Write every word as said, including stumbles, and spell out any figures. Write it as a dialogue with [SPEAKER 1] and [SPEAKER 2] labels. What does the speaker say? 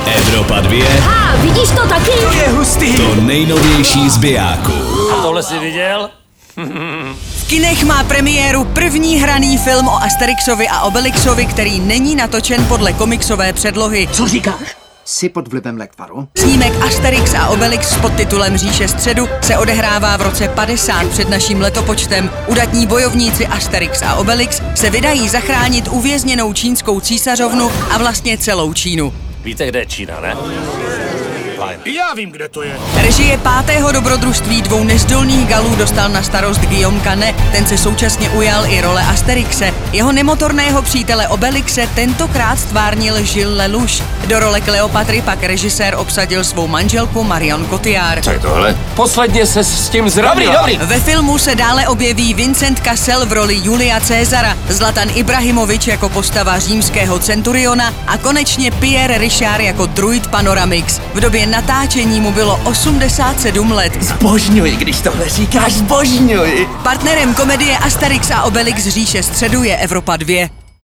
[SPEAKER 1] Evropa dvě.
[SPEAKER 2] A vidíš to taky?
[SPEAKER 3] To je hustý.
[SPEAKER 1] To nejnovější z bijáku.
[SPEAKER 4] A tohle jsi viděl?
[SPEAKER 3] V kinech má premiéru první hraný film o Asterixovi a Obelixovi, který není natočen podle komiksové předlohy.
[SPEAKER 2] Co říkáš?
[SPEAKER 5] Jsi pod vlivem lektvaru?
[SPEAKER 3] Snímek Asterix a Obelix s podtitulem Říše středu se odehrává v roce padesát před naším letopočtem. Udatní bojovníci Asterix a Obelix se vydají zachránit uvězněnou čínskou císařovnu a vlastně celou Čínu.
[SPEAKER 4] Víte, kde je Čína, ne?
[SPEAKER 6] Já vím, kde to je.
[SPEAKER 3] Režie pátého dobrodružství dvou nezdolných Galů dostal na starost Guillaume Canet, ten se současně ujal i role Asterixe. Jeho nemotorného přítele Obelixe tentokrát stvárnil Gilles Lelouch. Do role Kleopatry pak režisér obsadil svou manželku Marion Cotillard.
[SPEAKER 7] Co je tohle? Posledně se s tím zravila.
[SPEAKER 4] Dobrý, dobrý.
[SPEAKER 3] Ve filmu se dále objeví Vincent Cassel v roli Julia Cezara, Zlatan Ibrahimovič jako postava římského centuriona a konečně Pierre Richard jako druid Panoramix. V době natáčení mu bylo osmdesát sedm let.
[SPEAKER 5] Zbožňuji, když tohle říkáš, zbožňuji.
[SPEAKER 3] Partnerem komedie Asterix a Obelix Říše středu je Evropa dvě.